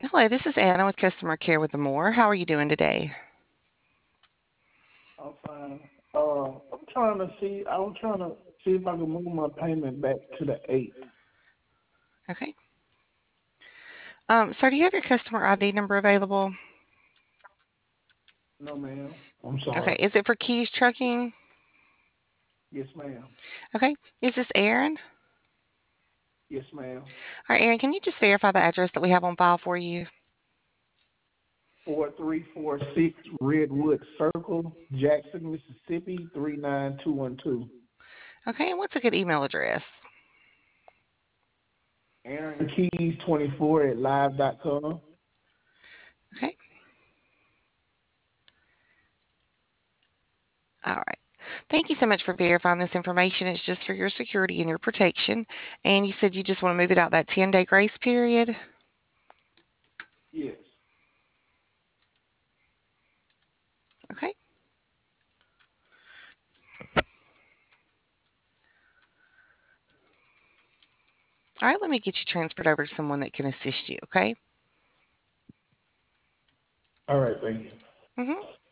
Hello, this is Anna with Customer Care with the Moore. How are you doing today? I'm fine. I'm trying to see if I can move my payment back to the 8th. Okay. Sir, do you have your customer ID number available? No, ma'am. I'm Okay. sorry. Is it for Keys Trucking? Yes, ma'am. Okay. Is this Aaron? Yes, ma'am. All right, Aaron, can you just verify the address that we have on file for you? 4346 Redwood Circle, Jackson, Mississippi, 39212. Okay. And what's a good email address? Aaron Keys 24 at live.com. Okay. All right. Thank you so much for verifying this information. It's just for your security and your protection. And you said you just want to move it out that 10-day grace period? Yes. Okay. All right. Let me get you transferred over to someone that can assist you. Okay. All right, thank you. Mm-hmm.